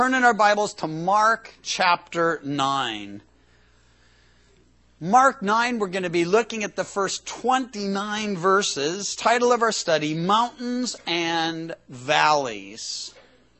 Turn in our Bibles to Mark chapter 9. Mark 9, we're going to be looking at the first 29 verses. Title of our study, Mountains and Valleys.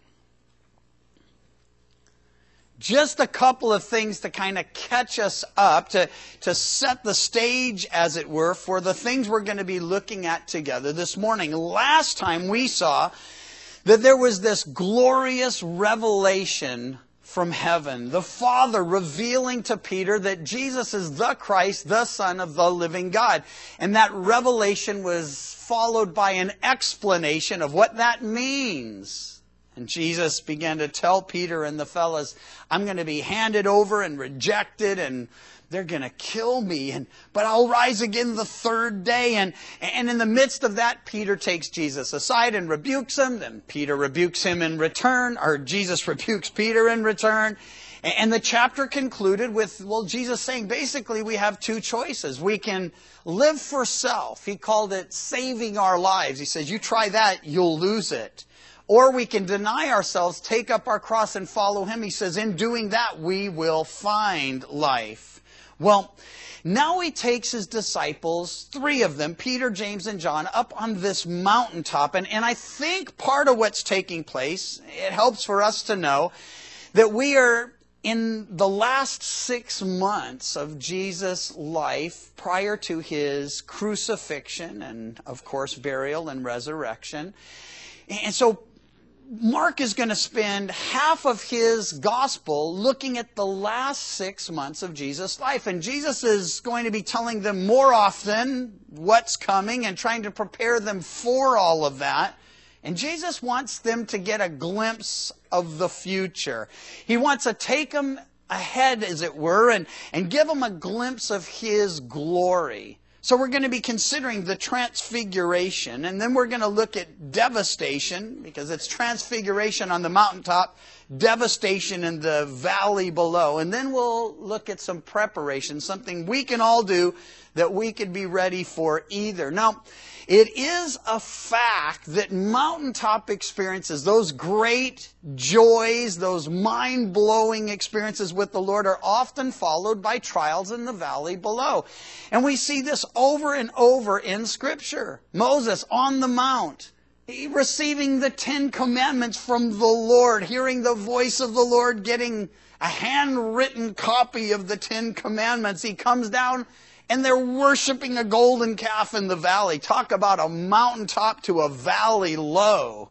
Just a couple of things to kind of catch us up, to set the stage, as it were, for the things we're going to be looking at together this morning. Last time we saw that there was this glorious revelation from heaven. The Father revealing to Peter that Jesus is the Christ, the Son of the living God. And that revelation was followed by an explanation of what that means. And Jesus began to tell Peter and the fellas, I'm going to be handed over and rejected, and they're going to kill me, but I'll rise again the third day. And in the midst of that, Peter takes Jesus aside and rebukes him. Then Peter rebukes him in return, or Jesus rebukes Peter in return. And the chapter concluded with, Jesus saying, basically, we have two choices. We can live for self. He called it saving our lives. He says, you try that, you'll lose it. Or we can deny ourselves, take up our cross, and follow Him. He says, in doing that, we will find life. Well, now He takes His disciples, three of them, Peter, James, and John, up on this mountaintop. And I think part of what's taking place, it helps for us to know that we are in the last 6 months of Jesus' life prior to His crucifixion and, of course, burial and resurrection. And so Mark is going to spend half of his gospel looking at the last 6 months of Jesus' life. And Jesus is going to be telling them more often what's coming and trying to prepare them for all of that. And Jesus wants them to get a glimpse of the future. He wants to take them ahead, as it were, and give them a glimpse of His glory. So we're going to be considering the transfiguration, and then we're going to look at devastation, because it's transfiguration on the mountaintop, devastation in the valley below. And then we'll look at some preparation, something we can all do that we could be ready for either. Now, it is a fact that mountaintop experiences, those great joys, those mind-blowing experiences with the Lord, are often followed by trials in the valley below. And we see this over and over in Scripture. Moses on the mount, receiving the 10 Commandments from the Lord, hearing the voice of the Lord, getting a handwritten copy of the 10 Commandments. He comes down and they're worshiping a golden calf in the valley. Talk about a mountaintop to a valley low.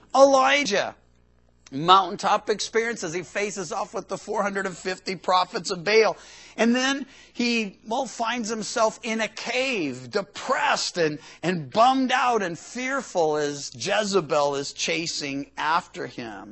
Elijah, mountaintop experience as he faces off with the 450 prophets of Baal. And then he finds himself in a cave, depressed and bummed out and fearful as Jezebel is chasing after him.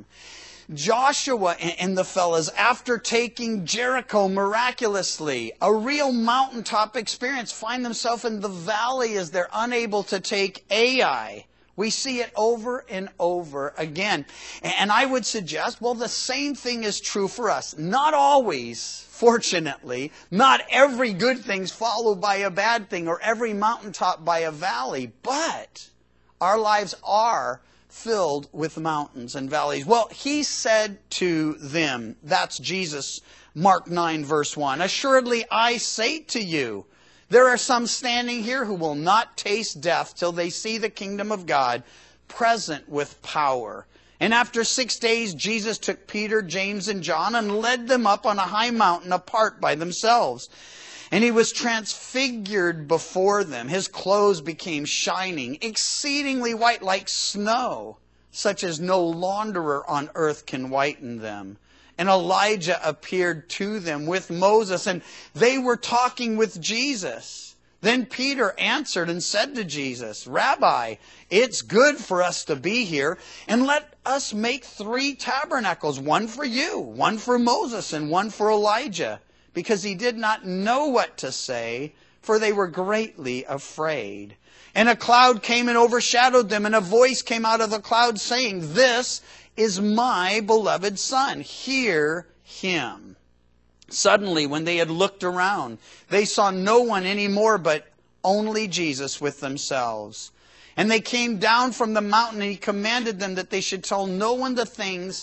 Joshua and the fellas, after taking Jericho miraculously, a real mountaintop experience, find themselves in the valley as they're unable to take Ai. We see it over and over again. And I would suggest, the same thing is true for us. Not always, fortunately, not every good thing's followed by a bad thing, or every mountaintop by a valley, but our lives are filled with mountains and valleys. He said to them, that's Jesus, Mark 9, verse 1, assuredly I say to you, there are some standing here who will not taste death till they see the kingdom of God present with power. And after 6 days, Jesus took Peter, James, and John and led them up on a high mountain apart by themselves. And He was transfigured before them. His clothes became shining, exceedingly white like snow, such as no launderer on earth can whiten them. And Elijah appeared to them with Moses, and they were talking with Jesus. Then Peter answered and said to Jesus, Rabbi, it's good for us to be here, and let us make 3 tabernacles, one for you, one for Moses, and one for Elijah. Because he did not know what to say, for they were greatly afraid. And a cloud came and overshadowed them, and a voice came out of the cloud saying, This is my beloved Son. Hear Him. Suddenly, when they had looked around, they saw no one anymore but only Jesus with themselves. And they came down from the mountain, and He commanded them that they should tell no one the things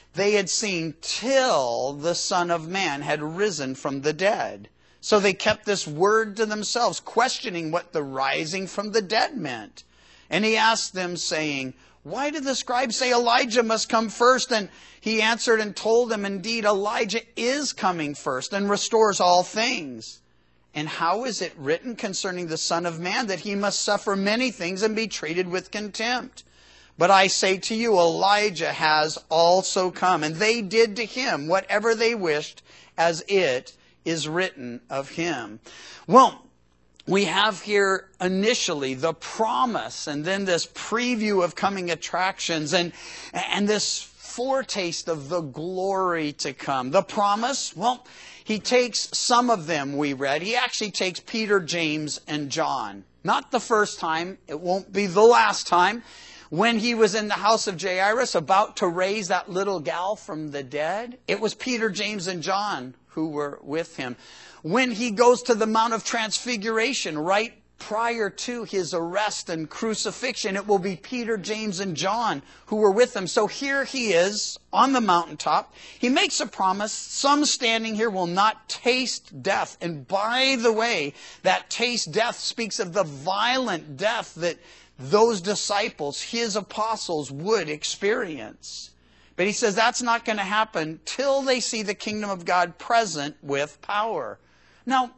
they had seen till the Son of Man had risen from the dead. So they kept this word to themselves, questioning what the rising from the dead meant. And he asked them, saying, why do the scribes say Elijah must come first? And he answered and told them, indeed, Elijah is coming first and restores all things. And how is it written concerning the Son of Man that he must suffer many things and be treated with contempt? But I say to you, Elijah has also come, and they did to him whatever they wished, as it is written of him. Well, we have here initially the promise, and then this preview of coming attractions, and this foretaste of the glory to come. The promise, well, he takes some of them, we read. He actually takes Peter, James, and John. Not the first time. It won't be the last time. When he was in the house of Jairus about to raise that little gal from the dead, it was Peter, James, and John who were with him. When he goes to the Mount of Transfiguration, right prior to his arrest and crucifixion, it will be Peter, James, and John who were with him. So here he is on the mountaintop. He makes a promise. Some standing here will not taste death. And by the way, that taste death speaks of the violent death that those disciples, his apostles, would experience. But he says that's not going to happen till they see the kingdom of God present with power. Now,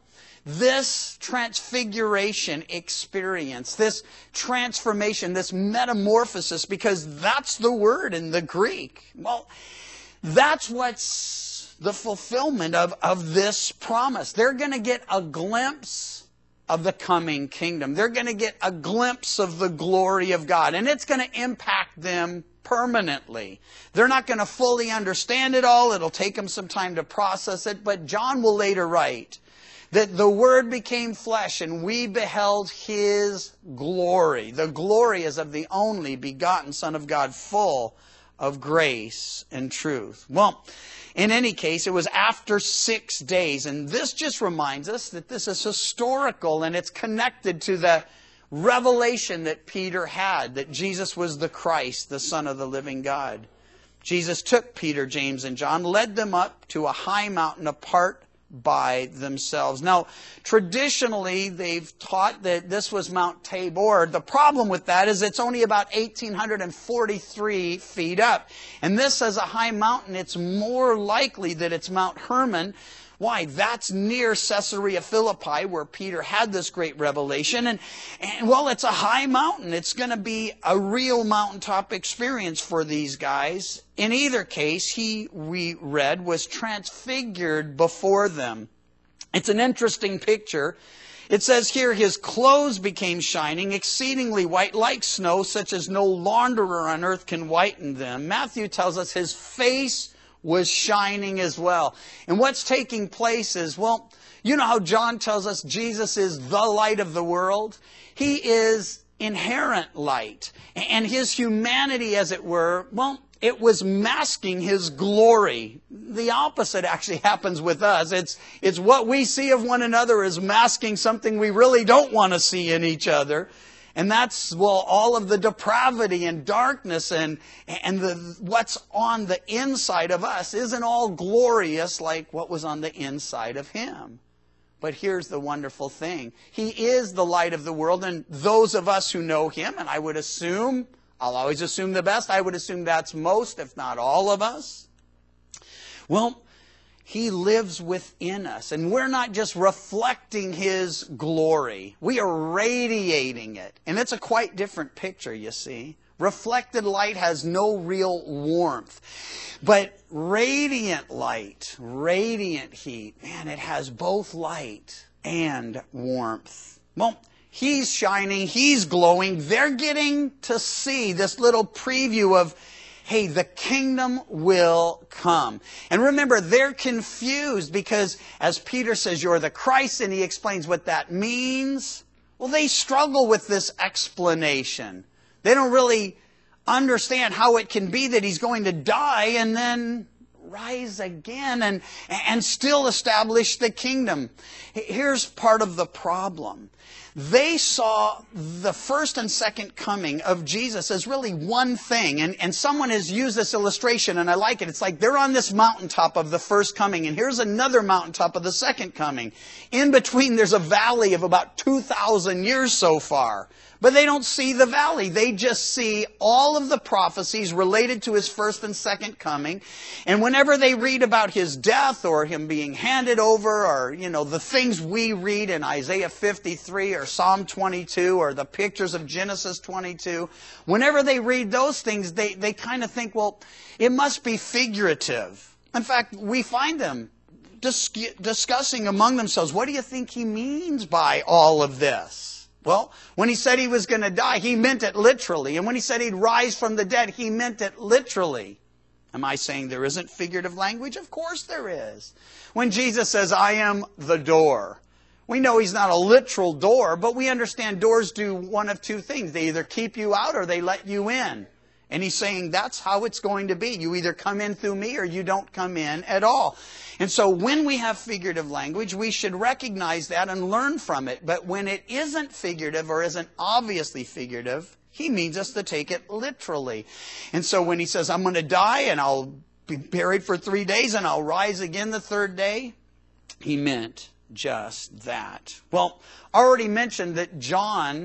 this transfiguration experience, this transformation, this metamorphosis, because that's the word in the Greek. Well, that's what's the fulfillment of this promise. They're going to get a glimpse of the coming kingdom. They're going to get a glimpse of the glory of God, and it's going to impact them permanently. They're not going to fully understand it all. It'll take them some time to process it, but John will later write that the Word became flesh and we beheld His glory. The glory is of the only begotten Son of God, full of grace and truth. Well, in any case, it was after 6 days, and this just reminds us that this is historical and it's connected to the revelation that Peter had, that Jesus was the Christ, the Son of the living God. Jesus took Peter, James, and John, led them up to a high mountain apart by themselves. Now, traditionally, they've taught that this was Mount Tabor. The problem with that is it's only about 1,843 feet up. And this as a high mountain, it's more likely that it's Mount Hermon. Why? That's near Caesarea Philippi, where Peter had this great revelation. And well, it's a high mountain. It's going to be a real mountaintop experience for these guys. In either case, we read, was transfigured before them. It's an interesting picture. It says here, his clothes became shining, exceedingly white, like snow, such as no launderer on earth can whiten them. Matthew tells us his face was shining as well. And what's taking place is, well, you know how John tells us Jesus is the light of the world? He is inherent light. And his humanity, as it were, well, it was masking his glory. The opposite actually happens with us. It's what we see of one another is masking something we really don't want to see in each other. And that's, well, all of the depravity and darkness and what's on the inside of us isn't all glorious like what was on the inside of him. But here's the wonderful thing. He is the light of the world, and those of us who know him, and I would assume, I'll always assume the best, I would assume that's most, if not all of us. Well, he lives within us, and we're not just reflecting his glory. We are radiating it. And it's a quite different picture, you see. Reflected light has no real warmth. But radiant light, radiant heat, man, it has both light and warmth. Well, he's shining, he's glowing. They're getting to see this little preview of, hey, the kingdom will come. And remember, they're confused because, as Peter says, you're the Christ, and he explains what that means. Well, they struggle with this explanation. They don't really understand how it can be that he's going to die and then rise again and still establish the kingdom. Here's part of the problem. they saw the first and second coming of Jesus as really one thing. And someone has used this illustration, and I like it. It's like they're on this mountaintop of the first coming, and here's another mountaintop of the second coming. In between, there's a valley of about 2,000 years so far. But they don't see the valley. They just see all of the prophecies related to His first and second coming. And whenever they read about His death or Him being handed over, or, the things we read in Isaiah 53 or Psalm 22 or the pictures of Genesis 22, whenever they read those things, they kind of think, well, it must be figurative. In fact, we find them discussing among themselves, what do you think He means by all of this? Well, when He said He was going to die, He meant it literally. And when He said He'd rise from the dead, He meant it literally. Am I saying there isn't figurative language? Of course there is. When Jesus says, I am the door, we know He's not a literal door, but we understand doors do one of two things. They either keep you out or they let you in. And He's saying that's how it's going to be. You either come in through me or you don't come in at all. And so when we have figurative language, we should recognize that and learn from it. But when it isn't figurative or isn't obviously figurative, He means us to take it literally. And so when He says, I'm going to die and I'll be buried for 3 days and I'll rise again the third day, He meant just that. Well, I already mentioned that John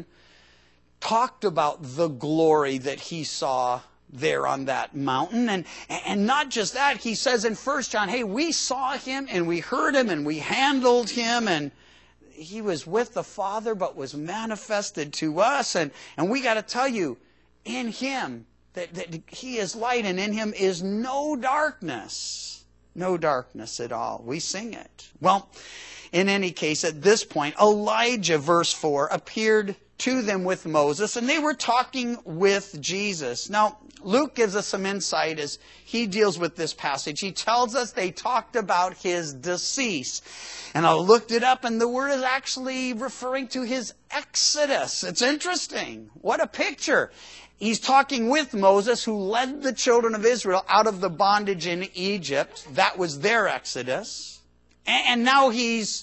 talked about the glory that he saw there on that mountain. And not just that, he says in 1 John, hey, we saw Him and we heard Him and we handled Him, and He was with the Father but was manifested to us. And we got to tell you, in Him, that He is light, and in Him is no darkness. No darkness at all. We sing it. Well, in any case, at this point, Elijah, verse 4, appeared to them with Moses, and they were talking with Jesus. Now, Luke gives us some insight as he deals with this passage. He tells us they talked about His decease. And I looked it up, and the word is actually referring to His exodus. It's interesting. What a picture. He's talking with Moses, who led the children of Israel out of the bondage in Egypt. That was their exodus. And now He's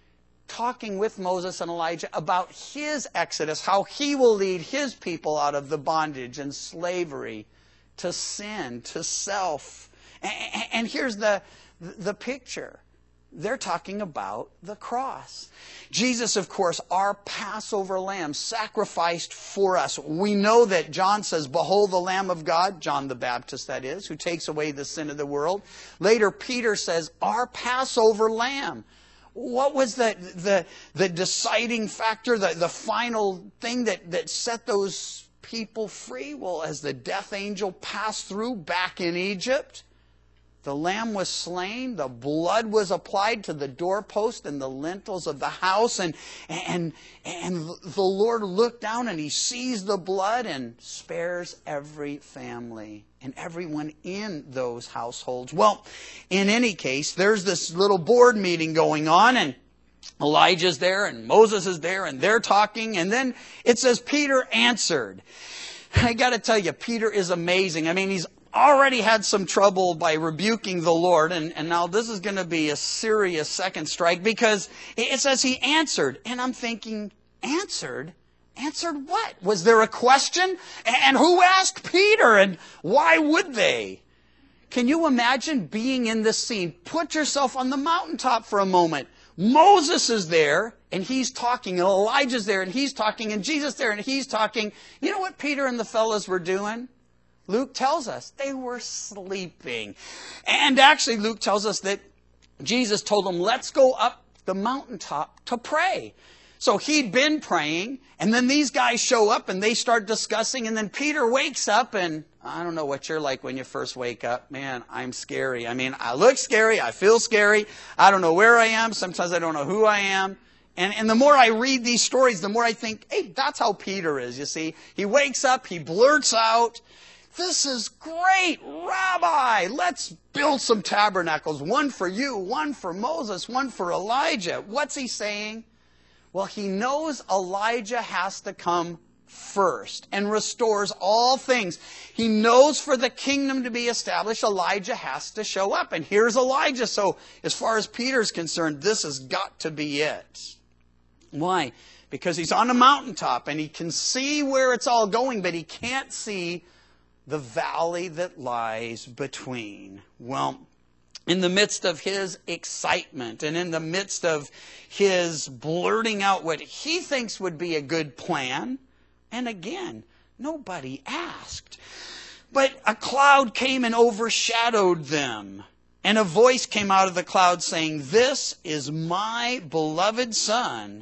talking with Moses and Elijah about His exodus, how He will lead His people out of the bondage and slavery to sin, to self. And here's the picture. They're talking about the cross. Jesus, of course, our Passover lamb, sacrificed for us. We know that John says, behold the Lamb of God, John the Baptist that is, who takes away the sin of the world. Later, Peter says, our Passover lamb. What was the deciding factor, the final thing that set those people free? Well, as the death angel passed through back in Egypt, the lamb was slain, the blood was applied to the doorpost and the lintels of the house, and the Lord looked down and He sees the blood and spares every family and everyone in those households. Well, in any case, there's this little board meeting going on, and Elijah's there and Moses is there and they're talking, and then it says Peter answered. I got to tell you, Peter is amazing. I mean, he's already had some trouble by rebuking the Lord, and now this is going to be a serious second strike, because it says He answered. And I'm thinking, answered? Answered what? Was there a question? And who asked Peter? And why would they? Can you imagine being in this scene? Put yourself on the mountaintop for a moment. Moses is there, and he's talking, and Elijah's there, and he's talking, and Jesus there, and he's talking. You know what Peter and the fellows were doing? Luke tells us they were sleeping. And actually, Luke tells us that Jesus told them, let's go up the mountaintop to pray. So he'd been praying, and then these guys show up and they start discussing, and then Peter wakes up, and I don't know what you're like when you first wake up. Man, I'm scary. I mean, I look scary. I feel scary. I don't know where I am. Sometimes I don't know who I am. And the more I read these stories, the more I think, hey, that's how Peter is, you see. He wakes up, he blurts out, this is great, Rabbi. Let's build some tabernacles. One for you, one for Moses, one for Elijah. What's he saying? Well, he knows Elijah has to come first and restores all things. He knows for the kingdom to be established, Elijah has to show up. And here's Elijah. So as far as Peter's concerned, this has got to be it. Why? because he's on a mountaintop and he can see where it's all going, but he can't see the valley that lies between. Well, in the midst of his excitement and in the midst of his blurting out what he thinks would be a good plan, and again, nobody asked, but a cloud came and overshadowed them. And a voice came out of the cloud saying, "This is my beloved Son.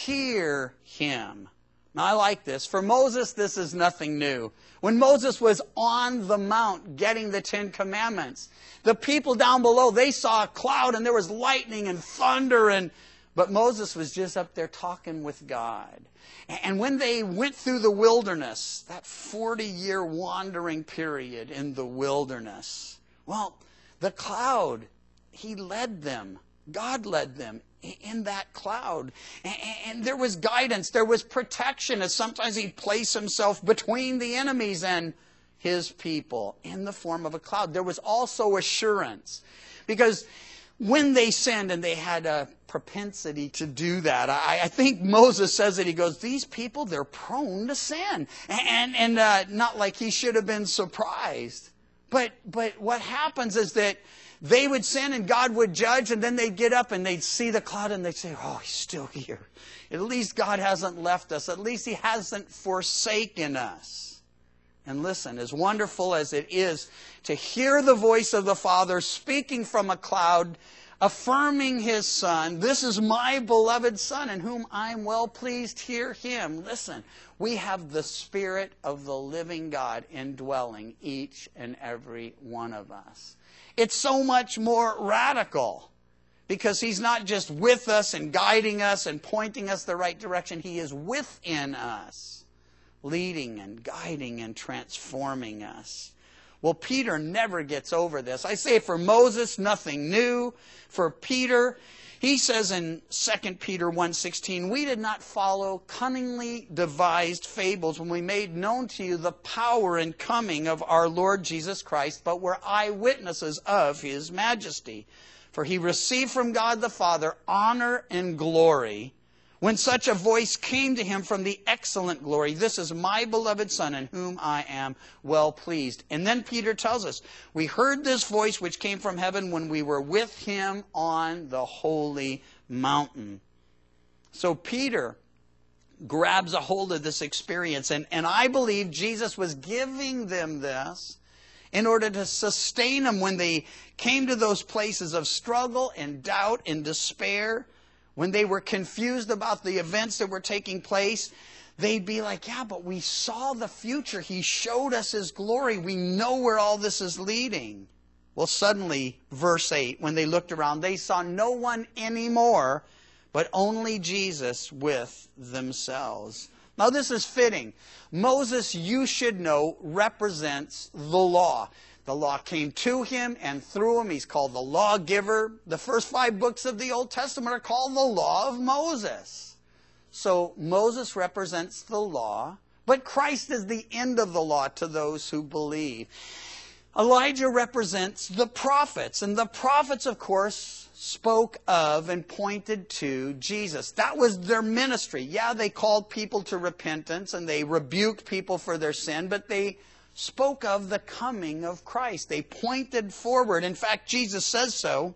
Hear him." Now I like this. For Moses, this is nothing new. When Moses was on the mount getting the 10 Commandments, the people down below, they saw a cloud and there was lightning and thunder, but Moses was just up there talking with God. And when they went through the wilderness, that 40-year wandering period in the wilderness, well, the cloud, he led them. God led them in that cloud. And there was guidance. There was protection, as sometimes he'd place himself between the enemies and his people in the form of a cloud. There was also assurance, because when they sinned, and they had a propensity to do that, I think Moses says that he goes, these people, they're prone to sin. And not like he should have been surprised. But what happens is that they would sin and God would judge, and then they'd get up and they'd see the cloud and they'd say, "Oh, he's still here. At least God hasn't left us. At least he hasn't forsaken us." And listen, as wonderful as it is to hear the voice of the Father speaking from a cloud, affirming his Son, "This is my beloved Son in whom I am well pleased, hear him." Listen, we have the Spirit of the living God indwelling each and every one of us. It's so much more radical, because he's not just with us and guiding us and pointing us the right direction. He is within us, leading and guiding and transforming us. Well, Peter never gets over this. I say for Moses, nothing new. For Peter, he says in 2 Peter 1:16, "We did not follow cunningly devised fables when we made known to you the power and coming of our Lord Jesus Christ, but were eyewitnesses of his majesty. For he received from God the Father honor and glory when such a voice came to him from the excellent glory, 'This is my beloved Son in whom I am well pleased.'" And then Peter tells us, "We heard this voice which came from heaven when we were with him on the holy mountain." So Peter grabs a hold of this experience, and I believe Jesus was giving them this in order to sustain them when they came to those places of struggle and doubt and despair. When they were confused about the events that were taking place, they'd be like, "Yeah, but we saw the future. He showed us his glory. We know where all this is leading." Well, suddenly, verse 8, when they looked around, they saw no one anymore, but only Jesus with themselves. Now, this is fitting. Moses, you should know, represents the law. The law came to him and through him. He's called the lawgiver. The first 5 books of the Old Testament are called the law of Moses. So Moses represents the law, but Christ is the end of the law to those who believe. Elijah represents the prophets, and the prophets, of course, spoke of and pointed to Jesus. That was their ministry. Yeah, they called people to repentance and they rebuked people for their sin, but they spoke of the coming of Christ. They pointed forward. In fact, Jesus says so.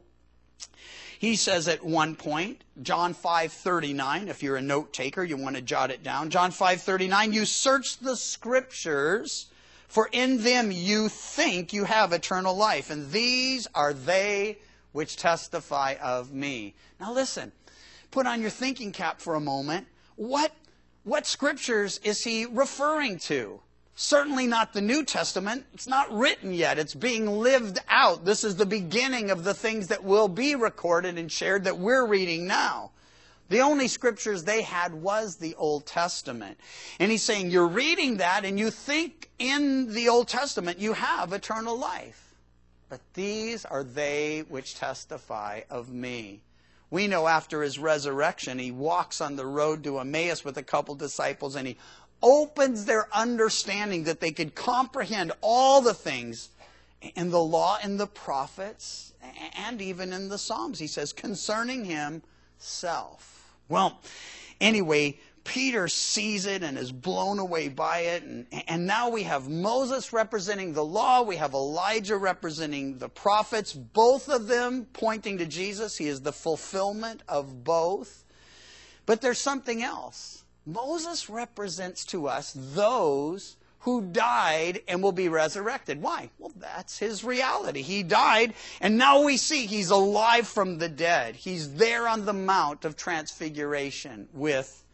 He says at one point, John 5:39, if you're a note taker, you want to jot it down. John 5:39, "You search the Scriptures, for in them you think you have eternal life, and these are they which testify of me." Now listen, put on your thinking cap for a moment. What Scriptures is he referring to? Certainly not the New Testament. It's not written yet. It's being lived out. This is the beginning of the things that will be recorded and shared that we're reading now. The only Scriptures they had was the Old Testament. And he's saying, you're reading that and you think in the Old Testament you have eternal life. But these are they which testify of me. We know after his resurrection, he walks on the road to Emmaus with a couple disciples, and he opens their understanding that they could comprehend all the things in the law and the prophets and even in the Psalms. He says, concerning himself. Well, anyway, Peter sees it and is blown away by it. And now we have Moses representing the law. We have Elijah representing the prophets. Both of them pointing to Jesus. He is the fulfillment of both. But there's something else. Moses represents to us those who died and will be resurrected. Why? Well, that's his reality. He died, and now we see he's alive from the dead. He's there on the Mount of Transfiguration with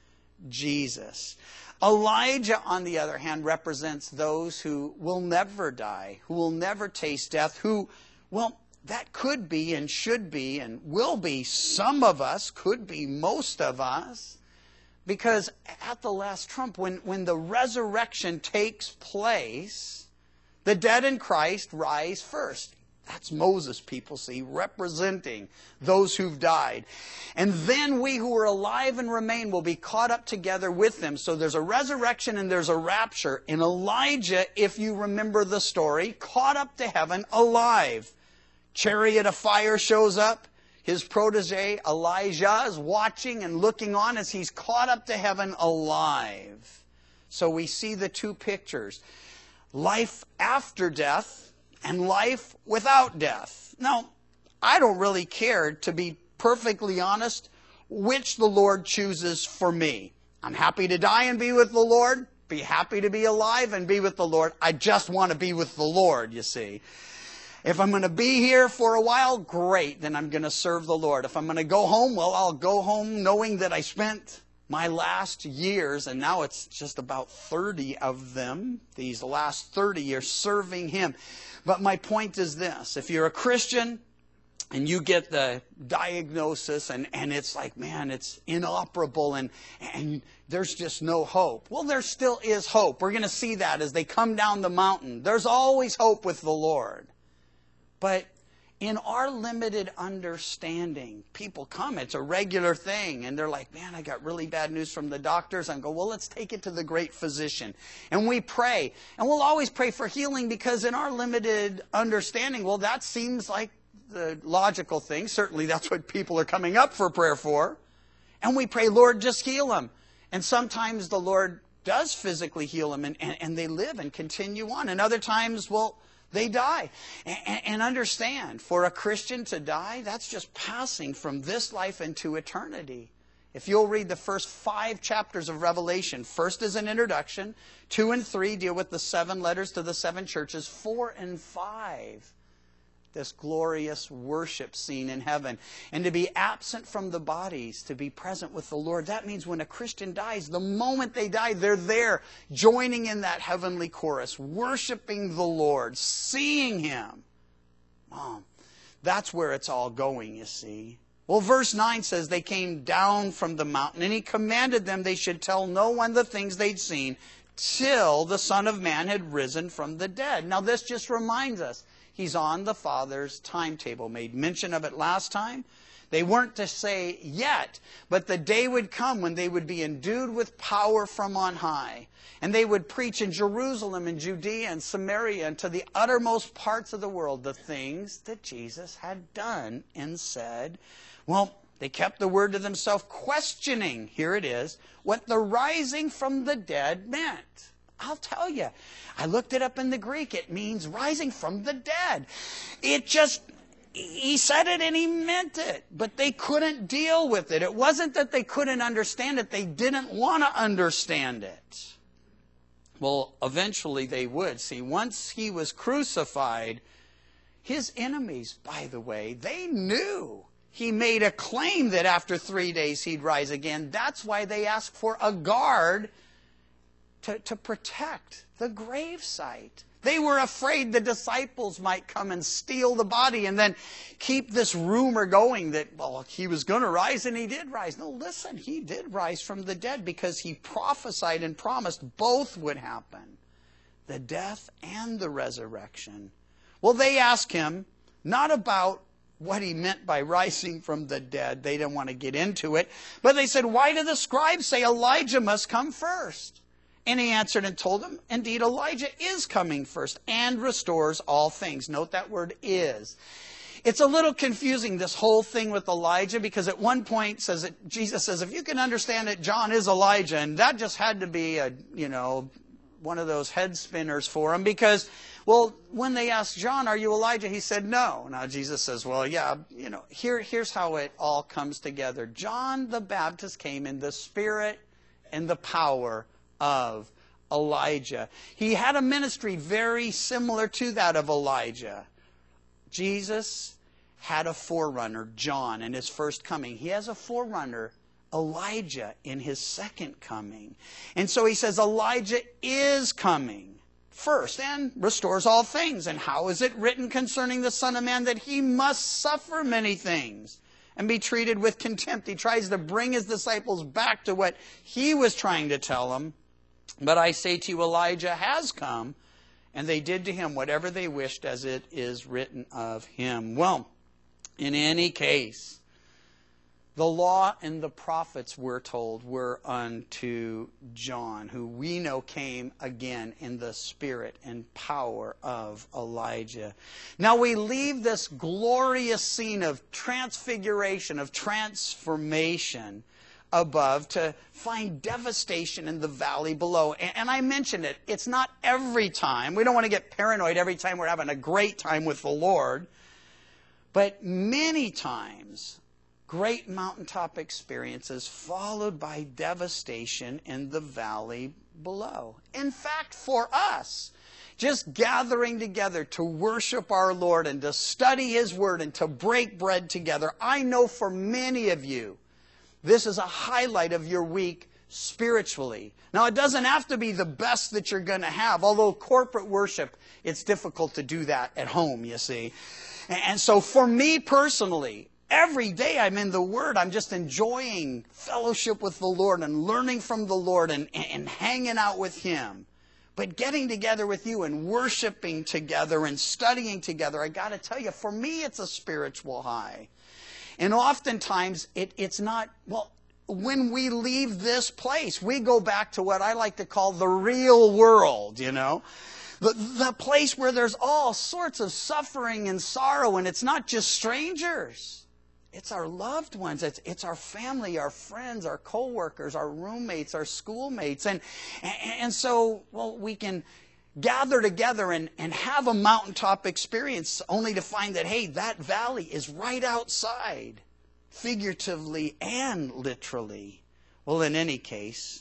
Jesus. Elijah, on the other hand, represents those who will never die, who will never taste death, who, well, that could be and should be and will be some of us, could be most of us. Because at the last trump, when the resurrection takes place, the dead in Christ rise first. That's Moses, people see, representing those who've died. And then we who are alive and remain will be caught up together with them. So there's a resurrection and there's a rapture. And Elijah, if you remember the story, caught up to heaven alive. Chariot of fire shows up. His protege, Elijah, is watching and looking on as he's caught up to heaven alive. So we see the two pictures. Life after death and life without death. Now, I don't really care, to be perfectly honest, which the Lord chooses for me. I'm happy to die and be with the Lord. Be happy to be alive and be with the Lord. I just want to be with the Lord, you see. If I'm going to be here for a while, great, then I'm going to serve the Lord. If I'm going to go home, well, I'll go home knowing that I spent my last years, and now it's just about 30 of them, these last 30 years, serving Him. But my point is this: if you're a Christian and you get the diagnosis and it's like, man, it's inoperable and there's just no hope. Well, there still is hope. We're going to see that as they come down the mountain. There's always hope with the Lord. But in our limited understanding, people come, it's a regular thing, and they're like, man, I got really bad news from the doctors. I go, well, let's take it to the great physician. And we pray. And we'll always pray for healing because in our limited understanding, well, that seems like the logical thing. Certainly that's what people are coming up for prayer for. And we pray, Lord, just heal them. And sometimes the Lord does physically heal them and they live and continue on. And other times, well, they die. And understand, for a Christian to die, that's just passing from this life into eternity. If you'll read the first 5 chapters of Revelation, first is an introduction, 2 and 3 deal with the 7 letters to the 7 churches, 4 and 5, this glorious worship scene in heaven. And to be absent from the bodies, to be present with the Lord, that means when a Christian dies, the moment they die, they're there, joining in that heavenly chorus, worshiping the Lord, seeing Him. That's where it's all going, you see. Well, verse 9 says they came down from the mountain, and He commanded them they should tell no one the things they'd seen till the Son of Man had risen from the dead. Now, this just reminds us, He's on the Father's timetable. Made mention of it last time. They weren't to say yet, but the day would come when they would be endued with power from on high. And they would preach in Jerusalem and Judea and Samaria and to the uttermost parts of the world the things that Jesus had done and said. Well, they kept the word to themselves, questioning, here it is, what the rising from the dead meant. I'll tell you, I looked it up in the Greek. It means rising from the dead. He said it and He meant it, but they couldn't deal with it. It wasn't that they couldn't understand it. They didn't want to understand it. Well, eventually they would. See, once He was crucified, His enemies, by the way, they knew He made a claim that after 3 days He'd rise again. That's why they asked for a guard to protect the gravesite. They were afraid the disciples might come and steal the body and then keep this rumor going that, well, He was going to rise and He did rise. No, listen, He did rise from the dead because He prophesied and promised both would happen, the death and the resurrection. Well, they asked Him not about what He meant by rising from the dead. They didn't want to get into it. But they said, why do the scribes say Elijah must come first? And He answered and told them, indeed, Elijah is coming first and restores all things. Note that word is. It's a little confusing, this whole thing with Elijah, because at one point Jesus says, if you can understand it, John is Elijah. And that just had to be one of those head spinners for him, because, well, when they asked John, are you Elijah? He said no. Now Jesus says, well, yeah, here's how it all comes together. John the Baptist came in the spirit and the power of Elijah. He had a ministry very similar to that of Elijah. Jesus had a forerunner, John, in his first coming. He has a forerunner, Elijah, in his second coming. And so he says Elijah is coming first and restores all things. And how is it written concerning the Son of Man that he must suffer many things and be treated with contempt? He tries to bring his disciples back to what he was trying to tell them. But I say to you, Elijah has come, and they did to him whatever they wished, as it is written of him. Well, in any case, the law and the prophets, we're told, were unto John, who we know came again in the spirit and power of Elijah. Now we leave this glorious scene of transfiguration, of transformation above, to find devastation in the valley below. And I mentioned it. It's not every time. We don't want to get paranoid every time we're having a great time with the Lord. But many times, great mountaintop experiences followed by devastation in the valley below. In fact, for us, just gathering together to worship our Lord and to study His Word and to break bread together, I know for many of you, this is a highlight of your week spiritually. Now, it doesn't have to be the best that you're going to have, although corporate worship, it's difficult to do that at home, you see. And so for me personally, every day I'm in the Word, I'm just enjoying fellowship with the Lord and learning from the Lord and hanging out with Him. But getting together with you and worshiping together and studying together, I got to tell you, for me it's a spiritual high. And oftentimes, it's not, well, when we leave this place, we go back to what I like to call the real world, The place where there's all sorts of suffering and sorrow, and it's not just strangers. It's our loved ones. It's our family, our friends, our co-workers, our roommates, our schoolmates. And so, well, we can gather together and have a mountaintop experience only to find that, hey, that valley is right outside, figuratively and literally. Well, in any case,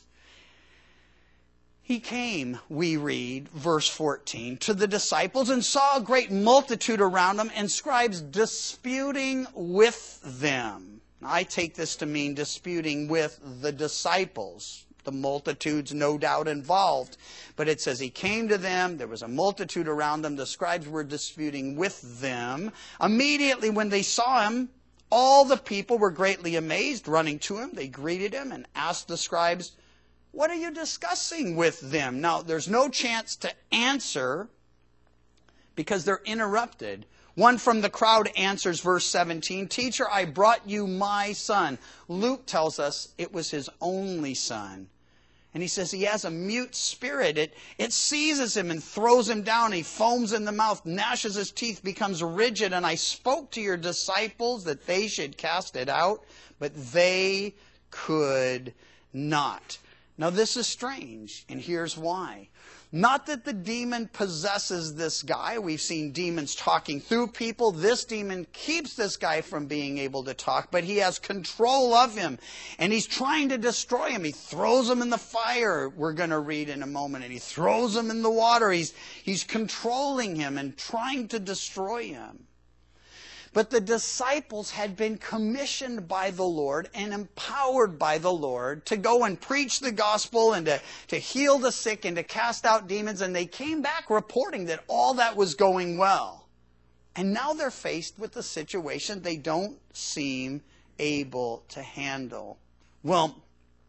He came, we read, verse 14, to the disciples and saw a great multitude around them and scribes disputing with them. Now, I take this to mean disputing with the disciples. The multitudes no doubt involved. But it says He came to them. There was a multitude around them. The scribes were disputing with them. Immediately when they saw Him, all the people were greatly amazed. Running to Him, they greeted Him and asked the scribes, what are you discussing with them? Now, there's no chance to answer because they're interrupted. One from the crowd answers, verse 17, Teacher, I brought you my son. Luke tells us it was his only son. And he says he has a mute spirit. It seizes him and throws him down. He foams in the mouth, gnashes his teeth, becomes rigid. And I spoke to your disciples that they should cast it out, but they could not. Now this is strange, and here's why. Not that the demon possesses this guy. We've seen demons talking through people. This demon keeps this guy from being able to talk, but he has control of him. And he's trying to destroy him. He throws him in the fire, we're going to read in a moment. And he throws him in the water. He's controlling him and trying to destroy him. But the disciples had been commissioned by the Lord and empowered by the Lord to go and preach the gospel and to heal the sick and to cast out demons. And they came back reporting that all that was going well. And now they're faced with a situation they don't seem able to handle. Well,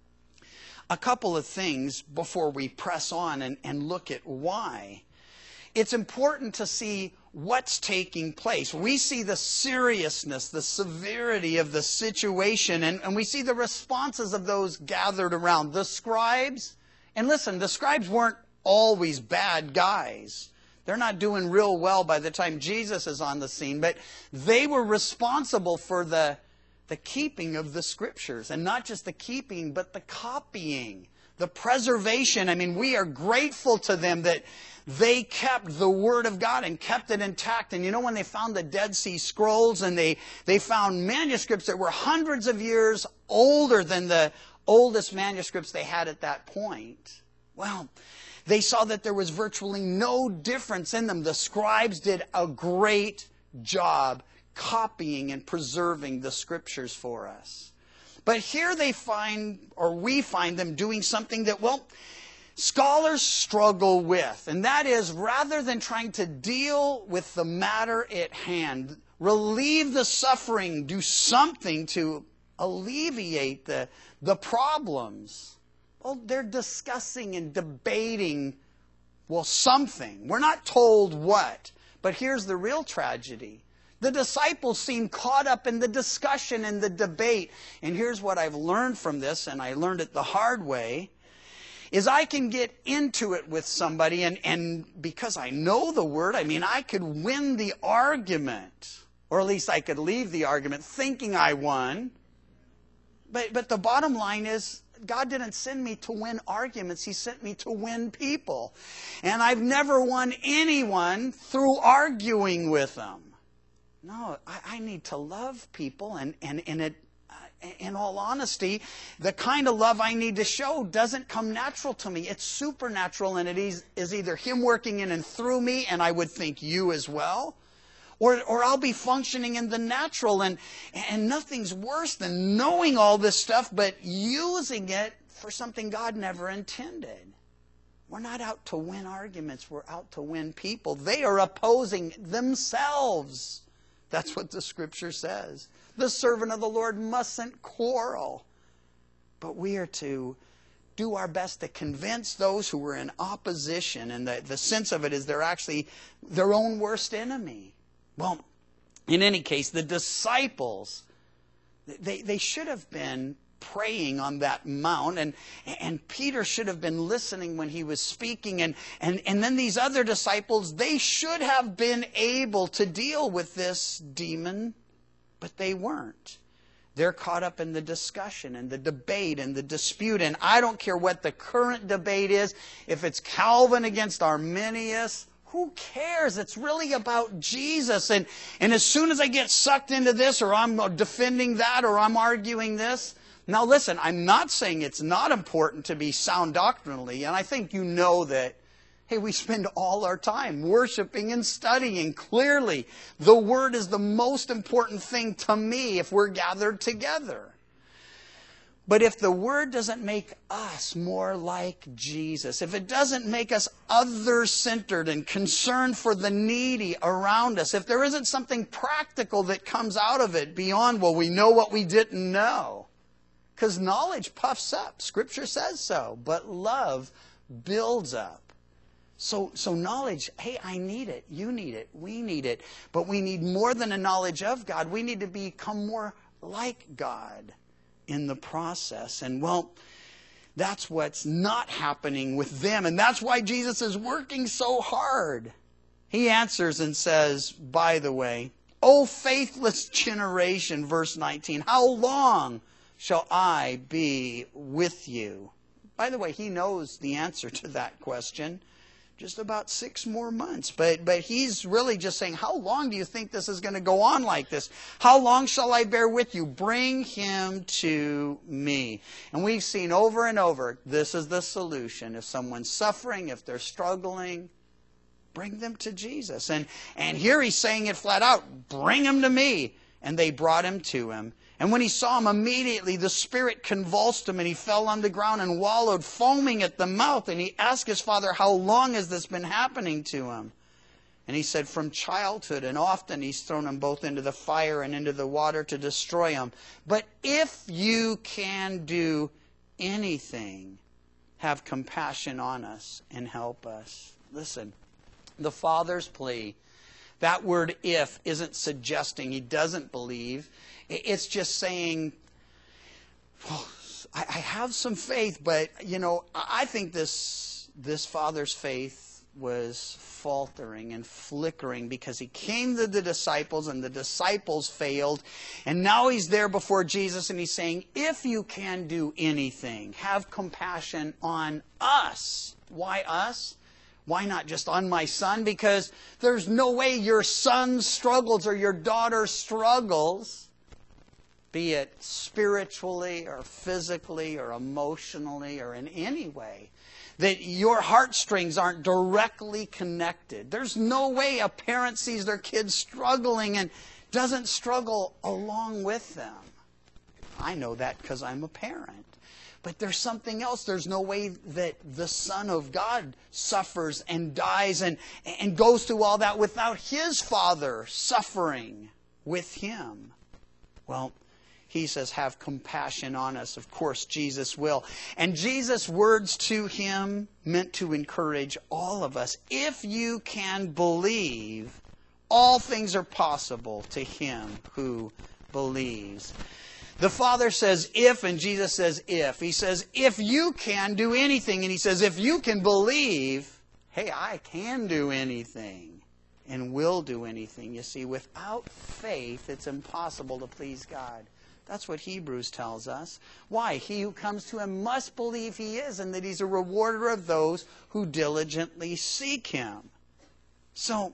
a couple of things before we press on and look at why. It's important to see what's taking place. We see the seriousness, the severity of the situation, and we see the responses of those gathered around. The scribes, and listen, the scribes weren't always bad guys. They're not doing real well by the time Jesus is on the scene, but they were responsible for the keeping of the Scriptures. And not just the keeping, but the copying, the preservation. I mean, we are grateful to them that they kept the Word of God and kept it intact. And you know, when they found the Dead Sea Scrolls and they found manuscripts that were hundreds of years older than the oldest manuscripts they had at that point, well, they saw that there was virtually no difference in them. The scribes did a great job copying and preserving the Scriptures for us. But here we find them doing something that, well, scholars struggle with. And that is, rather than trying to deal with the matter at hand, relieve the suffering, do something to alleviate the problems, well, they're discussing and debating, well, something. We're not told what. But here's the real tragedy. The disciples seem caught up in the discussion and the debate. And here's what I've learned from this, and I learned it the hard way, is I can get into it with somebody, and because I know the Word, I mean, I could win the argument. Or at least I could leave the argument thinking I won. But the bottom line is, God didn't send me to win arguments. He sent me to win people. And I've never won anyone through arguing with them. No, I need to love people. And in all honesty, the kind of love I need to show doesn't come natural to me. It's supernatural, and it is either Him working in and through me, and I would think you as well, or I'll be functioning in the natural, and nothing's worse than knowing all this stuff but using it for something God never intended. We're not out to win arguments. We're out to win people. They are opposing themselves. That's what the Scripture says. The servant of the Lord mustn't quarrel. But we are to do our best to convince those who are in opposition. And the sense of it is they're actually their own worst enemy. Well, in any case, the disciples, they should have been praying on that mount, and Peter should have been listening when he was speaking, and then these other disciples, they should have been able to deal with this demon, but they weren't. They're caught up in the discussion and the debate and the dispute, and I don't care what the current debate is, if it's Calvin against Arminius, who cares? It's really about Jesus. And as soon as I get sucked into this, or I'm defending that, or I'm arguing this. Now listen, I'm not saying it's not important to be sound doctrinally. And I think you know that, hey, we spend all our time worshiping and studying. Clearly, the Word is the most important thing to me if we're gathered together. But if the Word doesn't make us more like Jesus, if it doesn't make us other-centered and concerned for the needy around us, if there isn't something practical that comes out of it beyond, well, we know what we didn't know. Because knowledge puffs up. Scripture says so. But love builds up. So knowledge, hey, I need it. You need it. We need it. But we need more than a knowledge of God. We need to become more like God in the process. And well, that's what's not happening with them. And that's why Jesus is working so hard. He answers and says, by the way, O faithless generation, verse 19, how long shall I be with you? By the way, he knows the answer to that question. Just about 6 more months. But he's really just saying, how long do you think this is going to go on like this? How long shall I bear with you? Bring him to me. And we've seen over and over, this is the solution. If someone's suffering, if they're struggling, bring them to Jesus. And here he's saying it flat out, bring him to me. And they brought him to him. And when he saw him, immediately the spirit convulsed him, and he fell on the ground and wallowed, foaming at the mouth. And he asked his father, how long has this been happening to him? And he said, from childhood, and often he's thrown them both into the fire and into the water to destroy them. But if you can do anything, have compassion on us and help us. Listen, the Father's plea, that word if isn't suggesting he doesn't believe. It's just saying, oh, I have some faith, but, you know, I think this father's faith was faltering and flickering because he came to the disciples and the disciples failed. And now he's there before Jesus and he's saying, if you can do anything, have compassion on us. Why us? Why not just on my son? Because there's no way your son struggles or your daughter struggles, be it spiritually or physically or emotionally or in any way, that your heartstrings aren't directly connected. There's no way a parent sees their kids struggling and doesn't struggle along with them. I know that because I'm a parent. But there's something else. There's no way that the Son of God suffers and dies and goes through all that without His Father suffering with Him. Well, He says, have compassion on us. Of course, Jesus will. And Jesus' words to Him meant to encourage all of us. If you can believe, all things are possible to him who believes. The Father says if, and Jesus says if. He says, if you can do anything. And He says, if you can believe, hey, I can do anything and will do anything. You see, without faith, it's impossible to please God. That's what Hebrews tells us. Why? He who comes to Him must believe He is, and that He's a rewarder of those who diligently seek Him. So,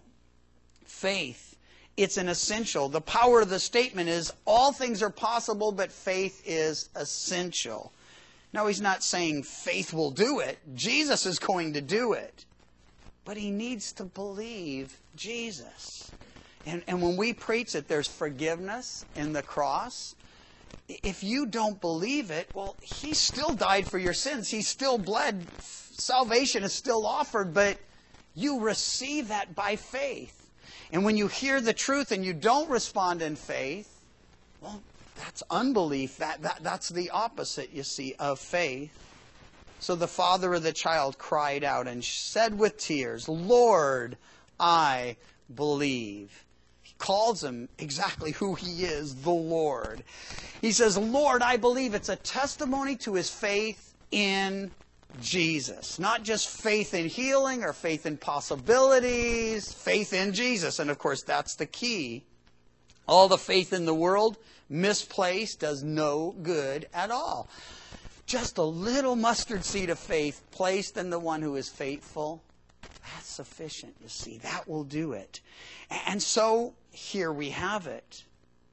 faith, it's an essential. The power of the statement is all things are possible, but faith is essential. Now, He's not saying faith will do it. Jesus is going to do it. But he needs to believe Jesus. And when we preach that there's forgiveness in the cross, if you don't believe it, well, He still died for your sins. He still bled. Salvation is still offered, but you receive that by faith. And when you hear the truth and you don't respond in faith, well, that's unbelief. That's the opposite, you see, of faith. So the father of the child cried out and said with tears, Lord, I believe. He calls Him exactly who He is, the Lord. He says, Lord, I believe. It's a testimony to his faith in Jesus. Not just faith in healing or faith in possibilities, faith in Jesus. And of course, that's the key. All the faith in the world, misplaced, does no good at all. Just a little mustard seed of faith placed in the one who is faithful, that's sufficient, you see. That will do it. And so, here we have it.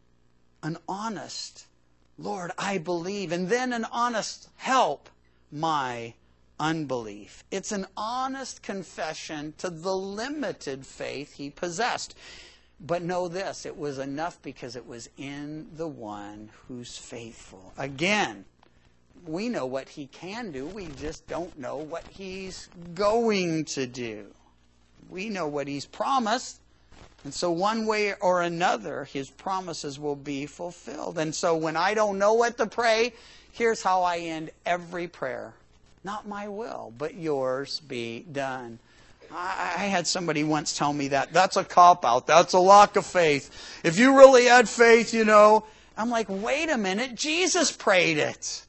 An honest, Lord, I believe. And then an honest, help my unbelief. It's an honest confession to the limited faith he possessed. But know this, it was enough because it was in the one who's faithful. Again, we know what he can do. We just don't know what he's going to do. We know what he's promised. And so one way or another, his promises will be fulfilled. And so when I don't know what to pray, here's how I end every prayer. Not my will, but yours be done. I had somebody once tell me that. That's a cop-out. That's a lack of faith. If you really had faith, you know. I'm like, wait a minute. Jesus prayed it.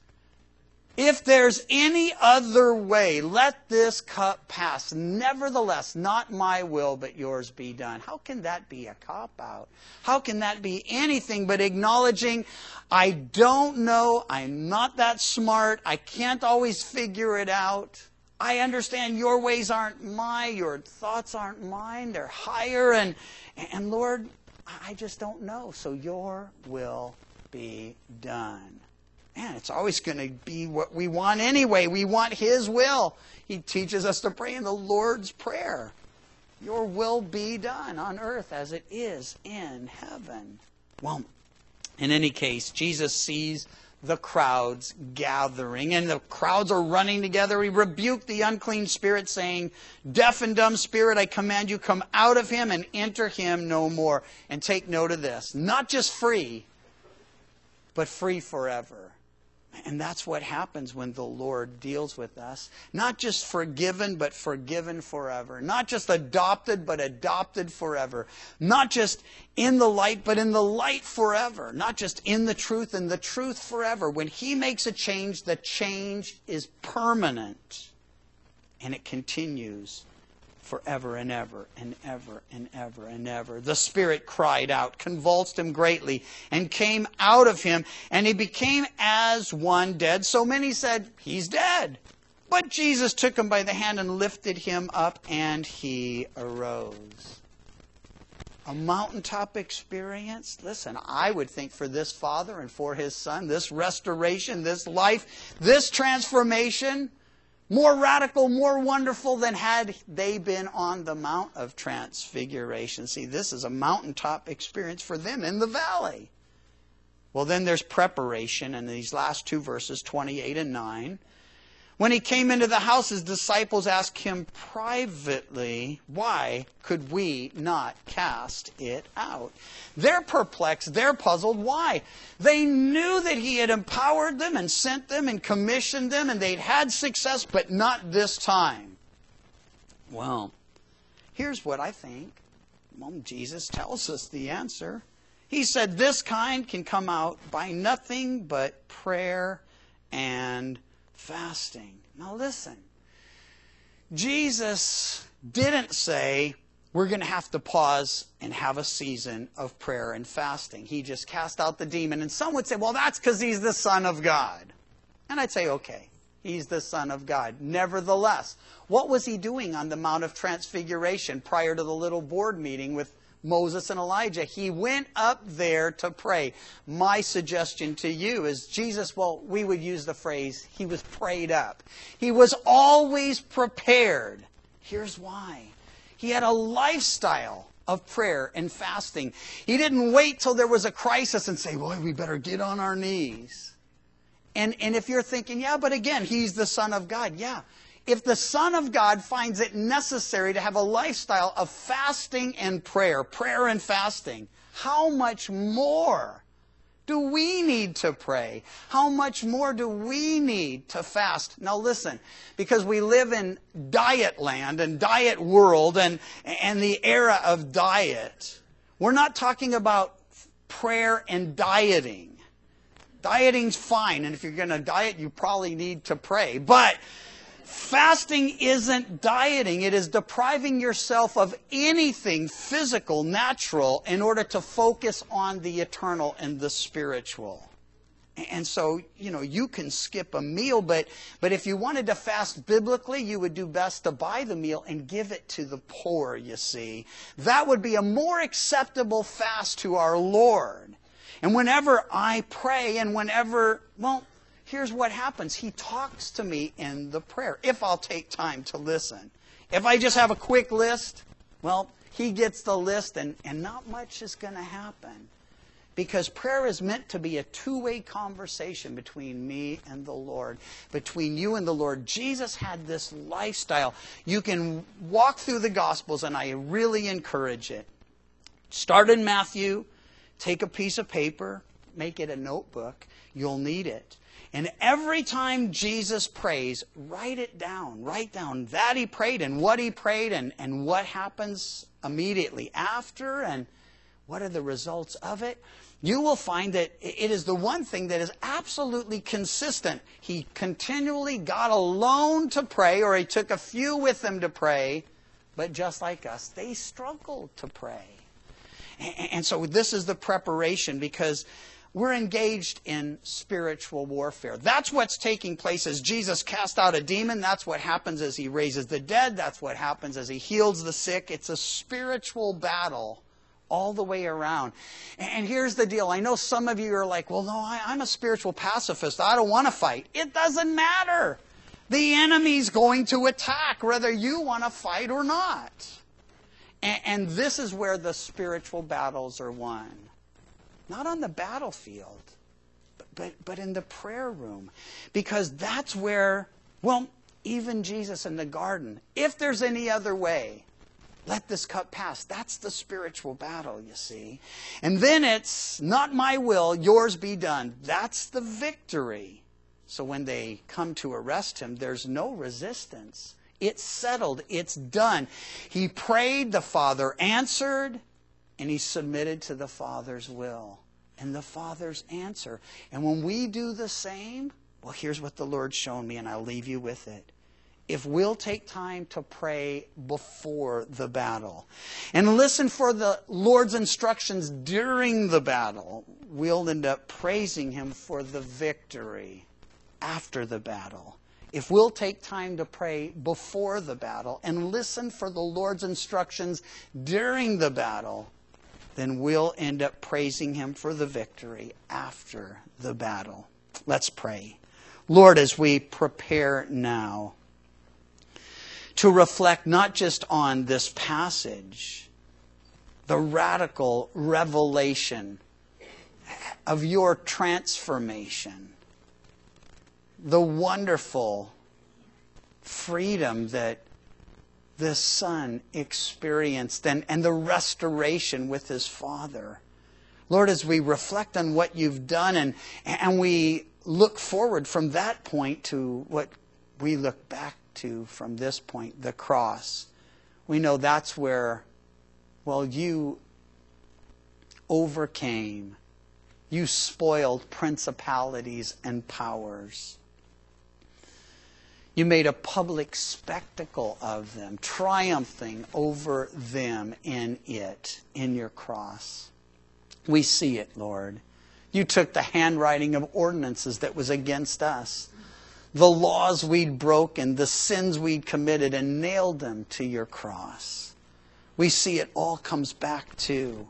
If there's any other way, let this cup pass. Nevertheless, not my will, but yours be done. How can that be a cop-out? How can that be anything but acknowledging, I don't know, I'm not that smart, I can't always figure it out. I understand your ways aren't mine, your thoughts aren't mine, they're higher, and Lord, I just don't know. So your will be done. Man, it's always going to be what we want anyway. We want His will. He teaches us to pray in the Lord's Prayer. Your will be done on earth as it is in heaven. Well, in any case, Jesus sees the crowds gathering, and the crowds are running together. He rebuked the unclean spirit, saying, deaf and dumb spirit, I command you, come out of him and enter him no more. And take note of this, not just free, but free forever. And that's what happens when the Lord deals with us. Not just forgiven, but forgiven forever. Not just adopted, but adopted forever. Not just in the light, but in the light forever. Not just in the truth, and the truth forever. When He makes a change, the change is permanent. And it continues forever and ever and ever and ever and ever. The spirit cried out, convulsed him greatly, and came out of him, and he became as one dead. So many said, he's dead. But Jesus took him by the hand and lifted him up, and he arose. A mountaintop experience. Listen, I would think for this father and for his son, this restoration, this life, this transformation, more radical, more wonderful than had they been on the Mount of Transfiguration. See, this is a mountaintop experience for them in the valley. Well, then there's preparation in these last two verses, 28 and 9. When he came into the house, his disciples asked him privately, why could we not cast it out? They're perplexed. They're puzzled. Why? They knew that he had empowered them and sent them and commissioned them, and they'd had success, but not this time. Well, here's what I think. Well, Jesus tells us the answer. He said this kind can come out by nothing but prayer and fasting. Now listen, Jesus didn't say we're going to have to pause and have a season of prayer and fasting. He just cast out the demon. And some would say, well, that's because he's the Son of God. And I'd say, okay, he's the Son of God. Nevertheless, what was he doing on the Mount of Transfiguration prior to the little board meeting with Moses and Elijah? He went up there to pray. My suggestion to you is Jesus, well, we would use the phrase, he was prayed up. He was always prepared. Here's why. He had a lifestyle of prayer and fasting. He didn't wait till there was a crisis and say, boy, we better get on our knees. And if you're thinking, yeah, but again, he's the Son of God. Yeah. If the Son of God finds it necessary to have a lifestyle of fasting and prayer and fasting, how much more do we need to pray? How much more do we need to fast? Now listen, because we live in diet land and diet world and the era of diet, we're not talking about prayer and dieting. Dieting's fine, and if you're going to diet, you probably need to pray. But fasting isn't dieting. It is depriving yourself of anything physical, natural, in order to focus on the eternal and the spiritual. And so, you can skip a meal, but if you wanted to fast biblically, you would do best to buy the meal and give it to the poor, you see. That would be a more acceptable fast to our Lord. And whenever I pray and here's what happens. He talks to me in the prayer, if I'll take time to listen. If I just have a quick list, he gets the list and not much is going to happen. Because prayer is meant to be a two-way conversation between me and the Lord, between you and the Lord. Jesus had this lifestyle. You can walk through the Gospels, and I really encourage it. Start in Matthew, take a piece of paper, make it a notebook. You'll need it. And every time Jesus prays, write it down. Write down that he prayed and what he prayed and what happens immediately after and what are the results of it. You will find that it is the one thing that is absolutely consistent. He continually got alone to pray, or he took a few with him to pray. But just like us, they struggled to pray. And so this is the preparation, because we're engaged in spiritual warfare. That's what's taking place as Jesus cast out a demon. That's what happens as he raises the dead. That's what happens as he heals the sick. It's a spiritual battle all the way around. And here's the deal. I know some of you are like, well, no, I'm a spiritual pacifist. I don't want to fight. It doesn't matter. The enemy's going to attack whether you want to fight or not. And this is where the spiritual battles are won. Not on the battlefield, but in the prayer room. Because that's where, even Jesus in the garden, if there's any other way, let this cup pass. That's the spiritual battle, you see. And then it's, not my will, yours be done. That's the victory. So when they come to arrest him, there's no resistance. It's settled. It's done. He prayed, the Father answered, and he submitted to the Father's will and the Father's answer. And when we do the same, here's what the Lord's shown me, and I'll leave you with it. if we'll take time to pray before the battle and listen for the Lord's instructions during the battle, we'll end up praising Him for the victory after the battle. If we'll take time to pray before the battle and listen for the Lord's instructions during the battle, then we'll end up praising Him for the victory after the battle. Let's pray. Lord, as we prepare now to reflect not just on this passage, the radical revelation of your transformation, the wonderful freedom that this son experienced, and the restoration with his father. Lord, as we reflect on what you've done and we look forward from that point to what we look back to from this point, the cross, we know that's where, well, you overcame, you spoiled principalities and powers. You made a public spectacle of them, triumphing over them in your cross. We see it, Lord. You took the handwriting of ordinances that was against us, the laws we'd broken, the sins we'd committed, and nailed them to your cross. We see it all comes back to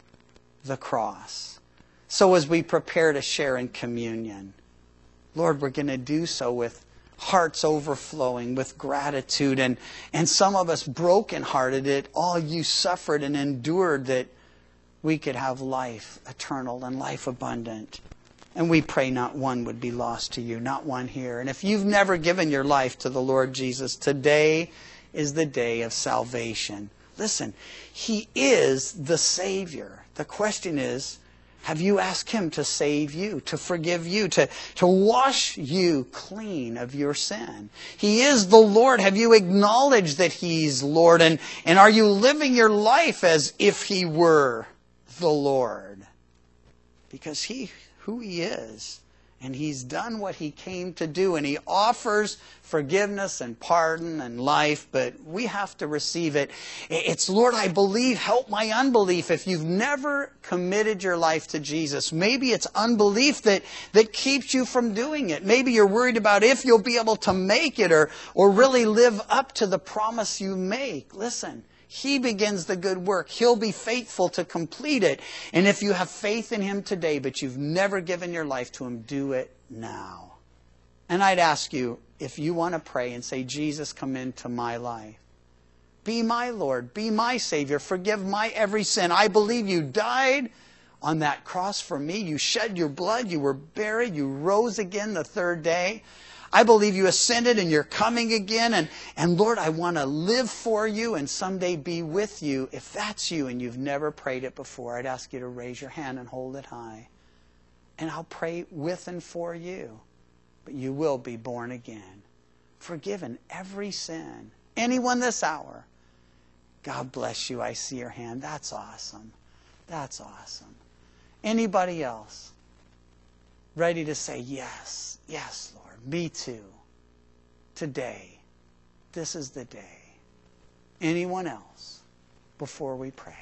the cross. So as we prepare to share in communion, Lord, we're going to do so with hearts overflowing with gratitude, and some of us brokenhearted at all you suffered and endured that we could have life eternal and life abundant. And we pray not one would be lost to you, not one here. And if you've never given your life to the Lord Jesus, today is the day of salvation. Listen, He is the Savior. The question is, have you asked Him to save you, to forgive you, to wash you clean of your sin? He is the Lord. Have you acknowledged that He's Lord? And are you living your life as if He were the Lord? Because who He is, and He's done what He came to do, and He offers forgiveness and pardon and life, but we have to receive it. It's, Lord, I believe, help my unbelief. If you've never committed your life to Jesus, maybe it's unbelief that keeps you from doing it. Maybe you're worried about if you'll be able to make it or really live up to the promise you make. Listen, He begins the good work. He'll be faithful to complete it. And if you have faith in Him today, but you've never given your life to Him, do it now. And I'd ask you, if you want to pray and say, Jesus, come into my life. Be my Lord. Be my Savior. Forgive my every sin. I believe you died on that cross for me. You shed your blood. You were buried. You rose again the third day. I believe you ascended and you're coming again. And Lord, I want to live for you and someday be with you. If that's you and you've never prayed it before, I'd ask you to raise your hand and hold it high. And I'll pray with and for you. But you will be born again. Forgiven every sin. Anyone this hour. God bless you. I see your hand. That's awesome. That's awesome. Anybody else? Ready to say yes. Yes, Lord. Me too. Today. This is the day. Anyone else before we pray?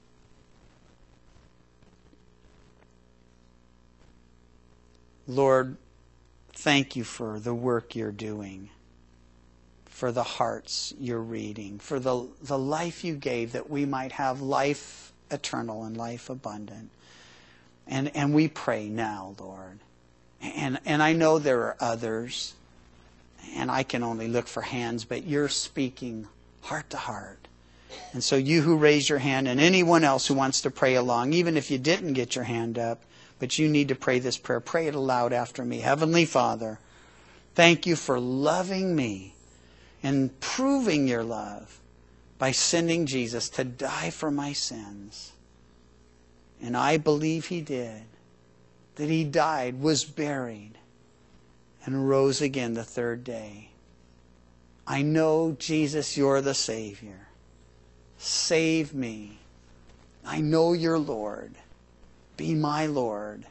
Lord, thank you for the work you're doing, for the hearts you're reading, for the life you gave that we might have life eternal and life abundant. And we pray now, Lord. And I know there are others, and I can only look for hands, but you're speaking heart to heart. And so you who raised your hand and anyone else who wants to pray along, even if you didn't get your hand up, but you need to pray this prayer, pray it aloud after me. Heavenly Father, thank you for loving me and proving your love by sending Jesus to die for my sins. And I believe He did. That He died, was buried, and rose again the third day. I know, Jesus, you're the Savior. Save me. I know you're Lord. Be my Lord.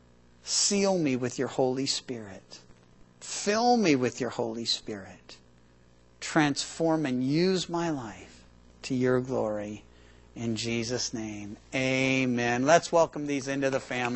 Seal me with your Holy Spirit. Fill me with your Holy Spirit. transform and use my life to your glory. In Jesus' name, amen. Let's welcome these into the family.